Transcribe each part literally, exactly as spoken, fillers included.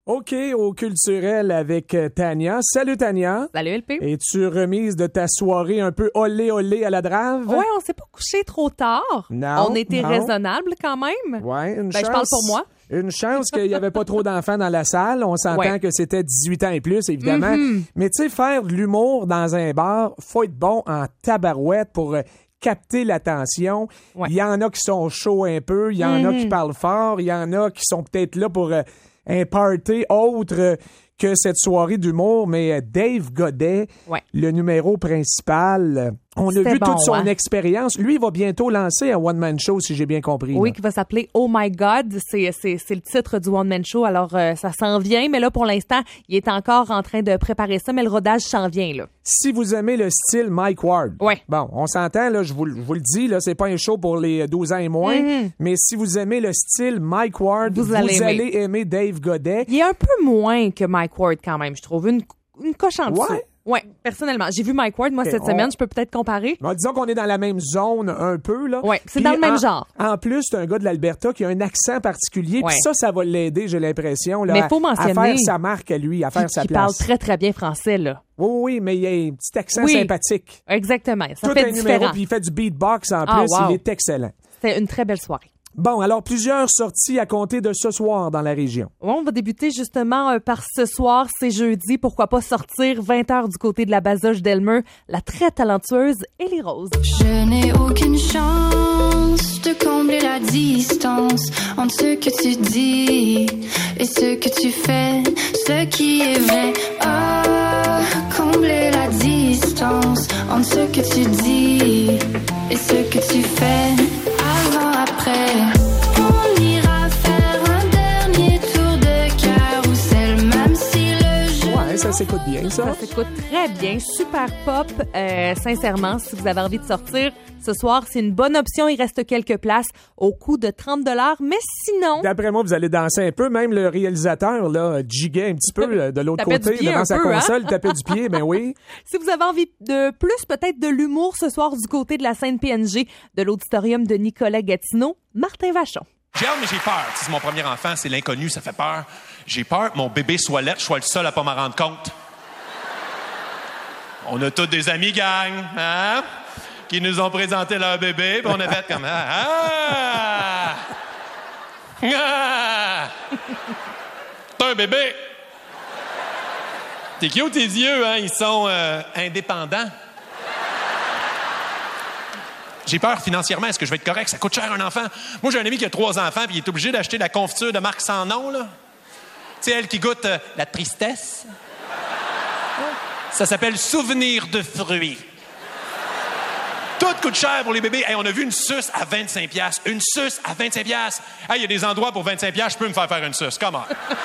OK, au culturel avec euh, Tania. Salut Tania. Salut L P. Es-tu remise de ta soirée un peu olé olé à la drave? Ouais, on s'est pas couché trop tard. Non. On était non. raisonnable quand même. Ouais, une ben, chance. je parle pour moi. Une chance qu'il n'y avait pas trop d'enfants dans la salle. On s'entend ouais. que c'était dix-huit ans et plus, évidemment. Mm-hmm. Mais tu sais, faire de l'humour dans un bar, faut être bon en tabarouette pour euh, capter l'attention. Il Ouais. y en a qui sont chauds un peu, il y en Mm-hmm. a qui parlent fort, il y en a qui sont peut-être là pour... Euh, un party autre euh, que cette soirée d'humour, mais euh, Dave Godet, ouais. le numéro principal, euh, on a vu bon, toute son hein? expérience. Lui, il va bientôt lancer un one-man show, si j'ai bien compris. Oui, là. qui va s'appeler Oh My God. C'est, c'est, c'est le titre du One Man Show. Alors, euh, ça s'en vient, mais là, pour l'instant, il est encore en train de préparer ça, mais le rodage s'en vient, là. Si vous aimez le style Mike Ward, ouais. bon, on s'entend, là, je vous, je vous le dis, là, c'est pas un show pour les douze ans et moins, mm-hmm. mais si vous aimez le style Mike Ward, vous, vous allez, allez aimer. aimer Dave Godet. Il est un peu moins que Mike Ward, quand même, je trouve. Une, une coche en dessous. Ouais. Oui, personnellement. J'ai vu Mike Ward, moi, okay, cette on... semaine. Je peux peut-être comparer. Bon, disons qu'on est dans la même zone un peu, là. Oui, c'est Puis dans le même en, genre. En plus, c'est un gars de l'Alberta qui a un accent particulier. Ouais. Puis ça, ça va l'aider, j'ai l'impression, là, mais faut mentionner à faire sa marque à lui, à faire sa qui place. parle très, très bien français, là. Oui, oui, mais il y a un petit accent oui, sympathique. Exactement. Ça Tout fait un différent. numéro, puis il fait du beatbox en ah, plus. wow. Il est excellent. C'était une très belle soirée. Bon, alors, plusieurs sorties à compter de ce soir dans la région. On va débuter justement euh, par ce soir, c'est jeudi. Pourquoi pas sortir vingt heures du côté de la Bazoche d'Elmer, la très talentueuse Ellie Rose. Je n'ai aucune chance de combler la distance entre ce que tu dis et ce que tu fais, ce qui est vrai. Oh, combler la distance entre ce que tu dis et ce que tu fais. Avant, après, on ira faire un dernier tour de carrousel, même si le jeu... Ouais, ça s'écoute bien, ça. Ça s'écoute très bien, super pop. Euh, sincèrement, si vous avez envie de sortir ce soir, c'est une bonne option. Il reste quelques places au coût de trente dollars, mais sinon... D'après moi, vous allez danser un peu. Même le réalisateur, là, jiguait un petit peu de l'autre côté, devant sa peu, console, hein? Tapait du pied, ben oui. Si vous avez envie de plus, peut-être de l'humour ce soir du côté de la scène P N G de l'auditorium de Nicolas Gatineau, Martin Vachon. J'ai hâte, mais j'ai peur. C'est mon premier enfant, c'est l'inconnu, ça fait peur. J'ai peur que mon bébé soit laid, je sois le seul à pas m'en rendre compte. On a tous des amis gang, hein? Qui nous ont présenté leur bébé, puis on a fait comme... Ah! Ah! Ah! T'as un bébé! T'es cute, tes yeux, hein? Ils sont euh, indépendants. J'ai peur financièrement. Est-ce que je vais être correct? Ça coûte cher, un enfant. Moi, j'ai un ami qui a trois enfants, puis il est obligé d'acheter de la confiture de marque sans nom, là. Tu sais, elle qui goûte euh, la tristesse. Ça s'appelle souvenir de fruits. Tout coûte cher pour les bébés. Hey, on a vu une suce à vingt-cinq piastres. Une suce à vingt-cinq piastres. Hey, il y a des endroits pour vingt-cinq piastres, je peux me faire faire une suce. Comment?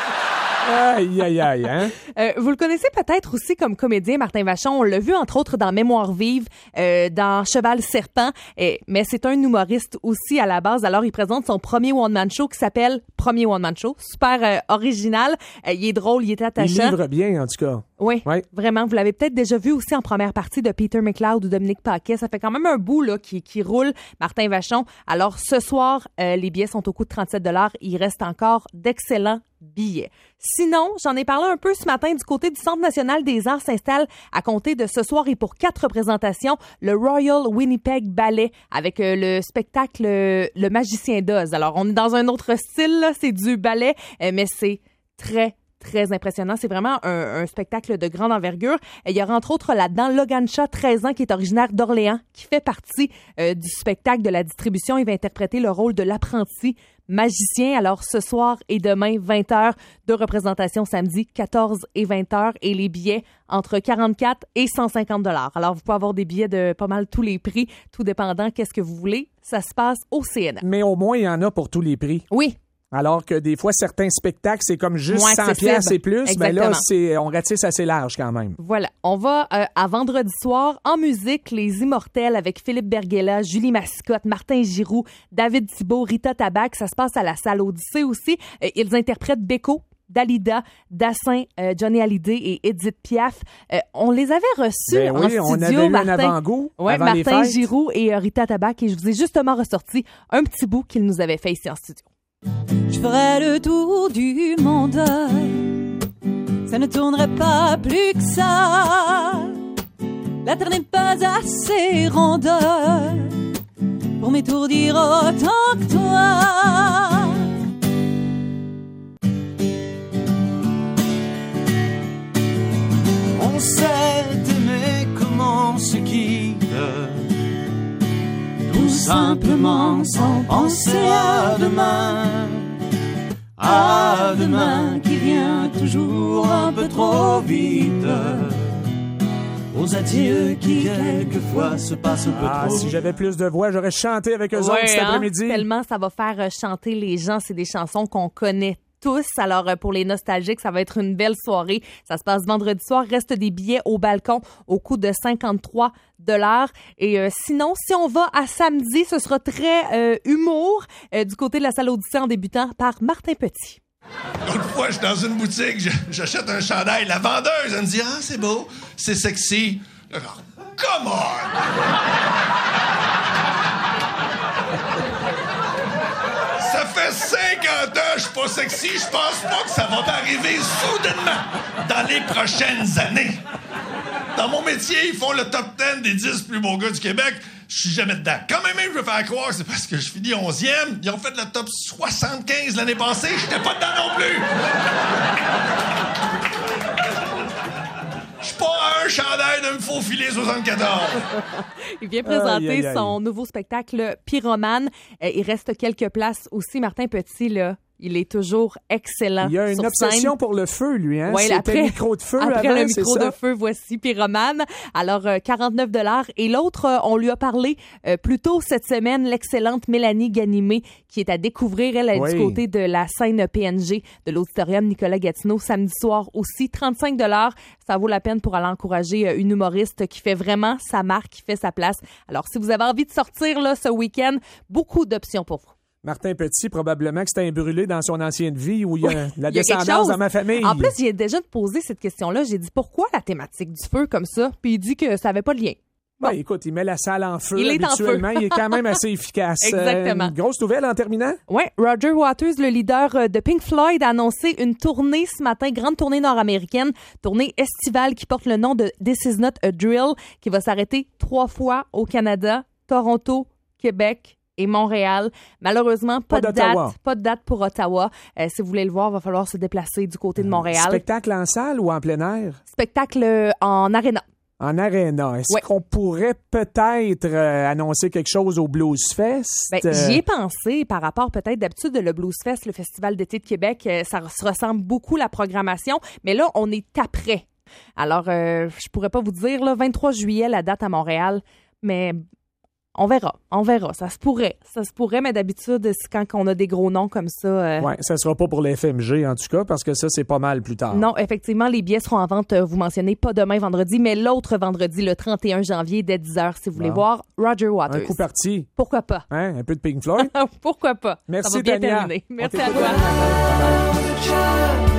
Aïe, aïe, aïe, hein? Euh, vous le connaissez peut-être aussi comme comédien, Martin Vachon. On l'a vu, entre autres, dans Mémoire vive, euh, dans Cheval Serpent. Et, mais c'est un humoriste aussi à la base. Alors, il présente son premier one-man show qui s'appelle Premier One-Man Show. Super euh, original. Euh, il est drôle, il est attachant. Il livre bien, en tout cas. Oui, ouais. Vraiment. Vous l'avez peut-être déjà vu aussi en première partie de Peter McLeod ou Dominique Paquet. Ça fait quand même un bout là, qui, qui roule, Martin Vachon. Alors, ce soir, euh, les billets sont au coût de trente-sept dollars. Il reste encore d'excellents billets. Sinon, j'en ai parlé un peu ce matin du côté du Centre national des arts s'installe à compter de ce soir et pour quatre représentations, le Royal Winnipeg Ballet avec euh, le spectacle euh, Le Magicien d'Oz. Alors, on est dans un autre style, là, c'est du ballet, euh, mais c'est très très impressionnant. C'est vraiment un, un spectacle de grande envergure. Il y aura entre autres là-dedans Logan Shaw, treize ans, qui est originaire d'Orléans, qui fait partie euh, du spectacle de la distribution. Il va interpréter le rôle de l'apprenti magicien. Alors, ce soir et demain, vingt heures de représentation samedi, quatorze et vingt heures. Et les billets entre quarante-quatre et cent cinquante dollars. Alors, vous pouvez avoir des billets de pas mal tous les prix, tout dépendant qu'est-ce que vous voulez. Ça se passe au C N M. Mais au moins, il y en a pour tous les prix. Oui. Alors que des fois, certains spectacles, c'est comme juste moins cent piastres et plus. Exactement. Mais là, c'est, on ratisse assez large quand même. Voilà. On va euh, à vendredi soir. En musique, Les Immortels avec Philippe Berguela, Julie Mascotte, Martin Giroux, David Thibault, Rita Tabac. Ça se passe à la salle Odyssée aussi. Euh, ils interprètent Beko, Dalida, Dassin, euh, Johnny Hallyday et Edith Piaf. Euh, on les avait reçus ben en oui, studio. On avait eu Martin, un avant-goût ouais, avant Martin les fêtes. Giroux et euh, Rita Tabac. Et je vous ai justement ressorti un petit bout qu'ils nous avaient fait ici en studio. Je ferai le tour du monde ça ne tournerait pas plus que ça. La terre n'est pas assez ronde pour m'étourdir autant que toi. On sait aimer comment on se quitte, tout simplement sans penser à demain. À demain qui vient toujours un peu trop vite. Aux adieux qui quelquefois se passent un peu ah, trop. Si j'avais plus de voix, j'aurais chanté avec eux ouais, autres cet hein? après-midi. Tellement ça va faire chanter les gens. C'est des chansons qu'on connaît tous. Alors, pour les nostalgiques, ça va être une belle soirée. Ça se passe vendredi soir. Reste des billets au balcon au coût de cinquante-trois dollars. Et euh, sinon, si on va à samedi, ce sera très euh, humour euh, du côté de la salle Odyssée en débutant par Martin Petit. L'autre fois, je suis dans une boutique, j'achète un chandail. La vendeuse, elle me dit « Ah, c'est beau, c'est sexy. » Alors, come on! Ça fait cinquante ans que je suis pas sexy. Je pense pas que ça va m'arriver soudainement dans les prochaines années. Dans mon métier, ils font le top dix des dix plus beaux gars du Québec. Je suis jamais dedans. Quand même, je veux faire croire, c'est parce que je finis onzième. Ils ont fait le top soixante-quinze l'année passée. J'étais pas dedans non plus. Je suis pas à un chandail de me faufiler soixante-quatorze. Il vient présenter aïe, aïe, aïe. son nouveau spectacle Pyromane. Euh, il reste quelques places aussi. Martin Petit, là, il est toujours excellent. Il y a une sur obsession scène. pour le feu, lui. Hein? Ouais, C'était après, le micro de feu après avant, le c'est micro ça? de feu, voici Pyromane. Alors, euh, quarante-neuf dollars. Et l'autre, euh, on lui a parlé euh, plus tôt cette semaine, l'excellente Mélanie Ganimé, qui est à découvrir, elle, Oui. du côté de la scène P N G de l'Auditorium Nicolas Gatineau, samedi soir aussi. trente-cinq dollars. Ça vaut la peine pour aller encourager euh, une humoriste qui fait vraiment sa marque, qui fait sa place. Alors, si vous avez envie de sortir là ce week-end, beaucoup d'options pour vous. Martin Petit, probablement que c'était un brûlé dans son ancienne vie où il y a Oui, la il y a quelque descendance chose. dans ma famille. En plus, j'ai déjà posé cette question-là. J'ai dit pourquoi la thématique du feu comme ça? Puis il dit que ça n'avait pas de lien. Bon. Ouais, écoute, il met la salle en feu Il est en habituellement. feu. Il est quand même assez efficace. Exactement. Euh, une grosse nouvelle en terminant? Oui, Roger Waters, le leader euh, de Pink Floyd, a annoncé une tournée ce matin, grande tournée nord-américaine, tournée estivale qui porte le nom de This Is Not a Drill, qui va s'arrêter trois fois au Canada, Toronto, Québec et Montréal. Malheureusement, pas, Pas de date, d'Ottawa. pas de date pour Ottawa. Euh, si vous voulez le voir, il va falloir se déplacer du côté de Montréal. Spectacle en salle ou en plein air? Spectacle euh, en aréna. En aréna. Est-ce Ouais. qu'on pourrait peut-être euh, annoncer quelque chose au Blues Fest? Ben, Euh, j'y ai pensé par rapport peut-être d'habitude le Blues Fest, le Festival d'été de Québec, euh, ça se ressemble beaucoup la programmation, mais là on est après. Alors euh, je pourrais pas vous dire là vingt-trois juillet la date à Montréal, mais on verra, on verra, ça se pourrait, ça se pourrait, mais d'habitude c'est quand on a des gros noms comme ça. Euh, Ouais, ça sera pas pour l'F M G en tout cas parce que ça c'est pas mal plus tard. Non, effectivement, les billets seront en vente, euh, vous mentionnez, pas demain vendredi, mais l'autre vendredi, le trente et un janvier, dès dix heures, si vous voulez Bon. voir Roger Un Waters. coup parti. Pourquoi pas? Hein? Un peu de Pink Floyd. Pourquoi pas? Merci, Ça va bien Tania. terminer. On Merci à t'écoute. toi.